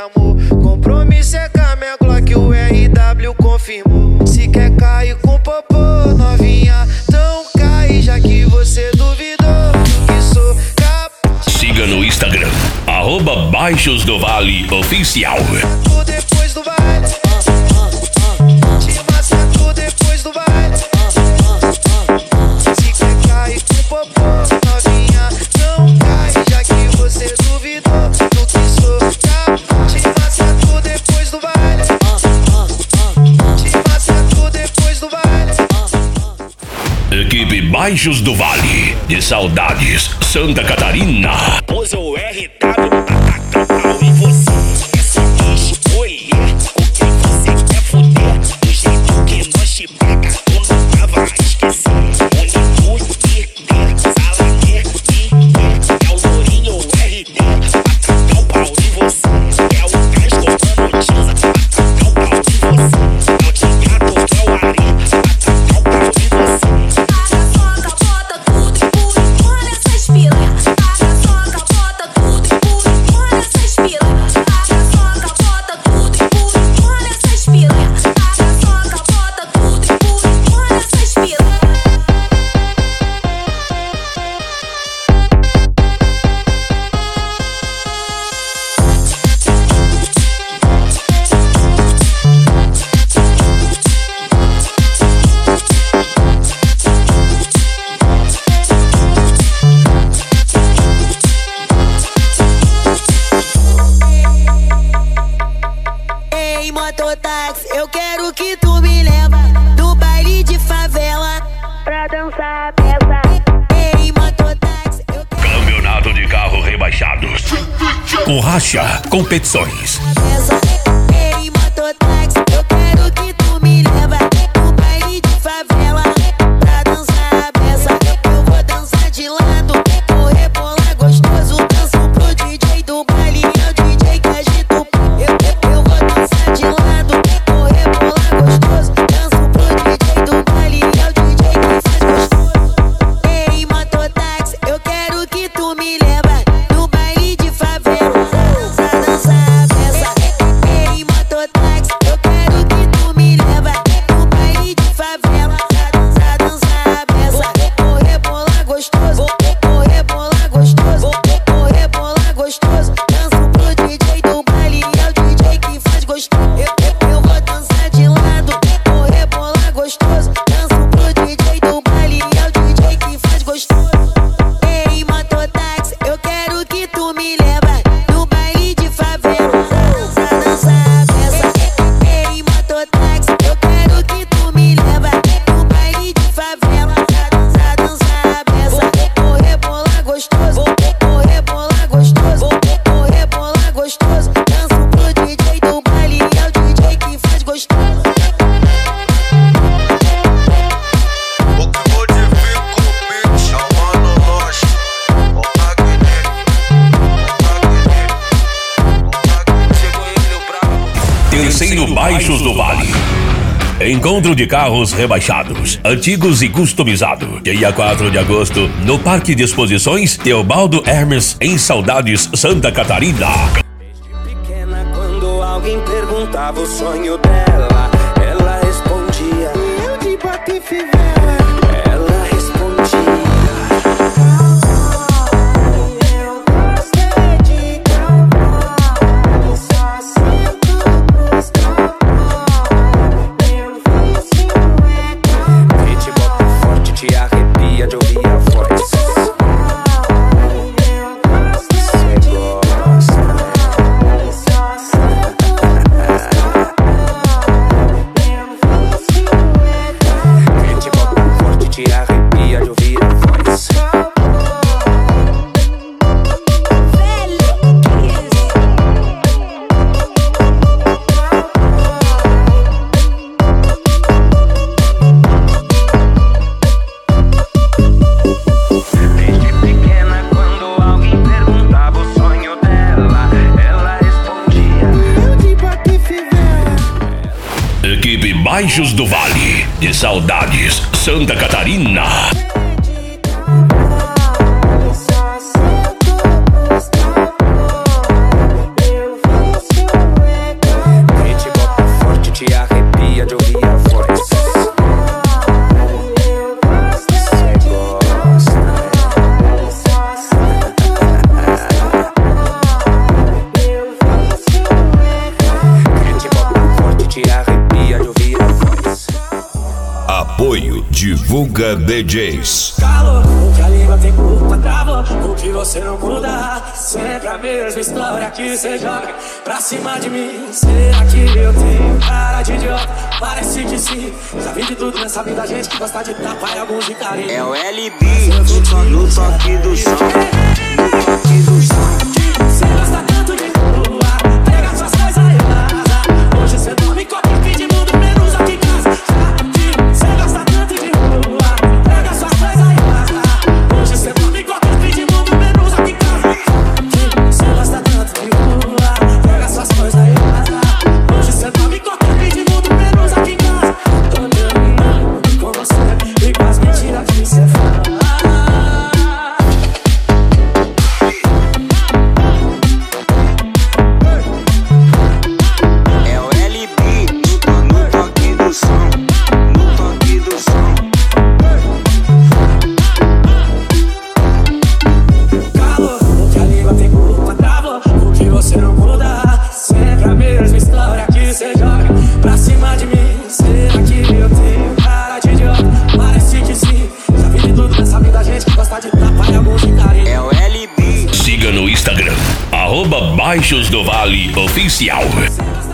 amor. Compromisso é com a minha Glock, o RW confirmou. Se quer cair com popô, novinha, então cai, já que você duvidou que sou capaz. Siga no Instagram, @Baixos do Vale Oficial. Depois do baile, te massacro depois do baile. Se quer cair com popô, novinha, não cai, já que você duvidou do que sou capaz. Te massacro depois do baile, te massacro depois do baile. Equipe Baixos do Vale, de Saudades, Santa Catarina. Usa o RW pra tacar pau em você. É só escolher com quem você quer fuder. Do jeito que nós te pega, tu nunca vai esquecer. Salaguê, é o Lourinho RD pra tacar o pau em você. É o Casco Manotiza pra tacar o pau em você. É o Tiago, é o Ari pra tacar o pau em você. Paga soca, bota tudo e pula, mano, essas piranha. Paga soca, bota tudo e pula, mano, essas piranha. Paga soca, bota tudo e pula, mano, essas piranha. Paga soca, bota tudo e pula, mano, essas piranha. Ei, mototáxi, eu quero que tu me leva do baile de favela pra dançar a peça. Ei, mototáxi, eu quero Campeonato de Carro Rebaixados. Com racha, competições. essa. Ei, mototáxi, eu quero que tu me leva do baile de favela pra dançar a peça. Eu vou dançar de lado, vou rebolar gostoso. Danço pro DJ do baile, é o DJ que agita o pau. Eu vou dançar de lado, vou rebolar gostoso. Danço pro DJ do baile, é o DJ que faz gostoso. Ei, mototáxi, eu quero que tu me leva no baile de favela pra dançar a peça. Ei, mototáxi, eu quero que tu me leva no baile de favela pra dançar a peça. Vou rebolar gostoso, vou rebolar gostoso, vou rebolar gostoso. Danço pro DJ do baile, é o DJ que faz gostoso. Eu vou dançar de lado, vou rebolar gostoso. Danço pro DJ do baile, é o DJ que faz gostoso. Ei, mototáxi, eu quero que tu me leva no baile de favela pra dançar a peça. Ei, mototáxi, eu quero que tu me leva no baile de favela pra dançar a peça. Vou rebolar gostoso, vou rebolar gostoso, vou rebolar gostoso. Danço pro DJ do baile, é o DJ que faz gostoso. Terceiro Baixos do Vale. Encontro de carros rebaixados, antigos e customizados. Dia 4 de agosto, no Parque de Exposições Teobaldo Hermes, em Saudades, Santa Catarina. Desde pequena, quando alguém perguntava o sonho dela, ela respondia: eu de bota e fivela. Ela respondia: eu gostei de cowboy, só sinto pros cowboy. Meu vício é cowboy. Hit bota forte, te arrepia de ouvir a voz. Cê gosta. Te arrepia de ouvir a voz. Desde pequena, quando alguém perguntava o sonho dela, ela respondia: eu de bota e fivela. Equipe Baixos do Vale, de Saudades, Santa Catarina. Só sinto pros cowboy. Meu vício de ouvir a voz. Apoio Divulga DJs. Calor, o que a língua tem culpa, trava, o que você não muda. Sempre a mesma história que você joga pra cima de mim. Será que eu tenho cara de idiota? Parece que sim. Já vi de tudo nessa vida, gente que gosta de tapar e alguns de carinho. É o LB, no toque do som. No toque do som. Você gosta tanto de rua, pega suas coisas e vaza. Hoje você dorme com a pique de mundo, menos aqui em casa. Você gosta tanto de rua, pega suas coisas e vaza. Hoje você dorme com a pique de mundo, menos aqui em casa. Você gosta tanto de rua, pega suas coisas e vaza. Hoje você dorme com a pique de mundo, menos aqui em casa. Tô terminando com você e com as mentiras que você fala. Você não muda, sempre a mesma história que você joga pra cima de mim. Será que eu tenho cara de idiota? Parece que sim. Já vi de tudo nessa vida, gente que gosta de tapar e alguns de carinho. É o LB. Siga no Instagram, @Baixos do Vale Oficial.